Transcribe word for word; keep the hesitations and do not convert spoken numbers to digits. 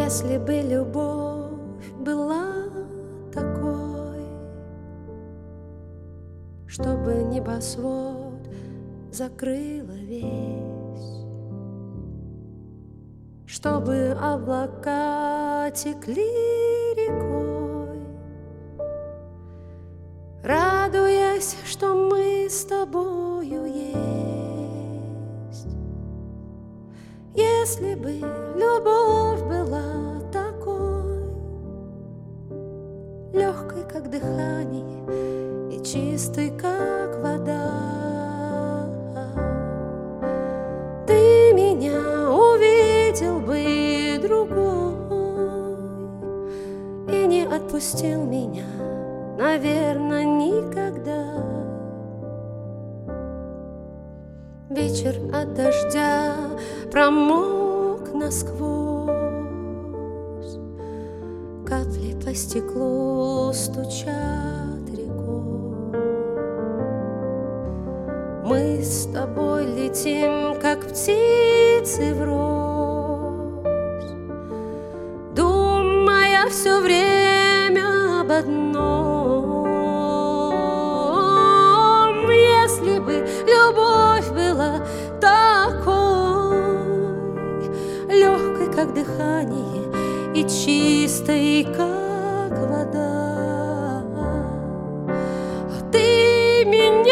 Если бы любовь была такой, чтобы небосвод закрыла весь, чтобы облака текли рекой, радуясь, что мы с тобою есть. Если бы любовь была такой, легкой, как дыхание, и чистой, как вода, ты меня увидел бы другой и не отпустил меня, наверное, никогда. Вечер от дождя промок насквозь, капли по стеклу стучат рекой. Мы с тобой летим, как птицы врозь, думая все время об одном. Если бы любовь была такой, легкой, как дыхание, и чистой, как вода, ты меня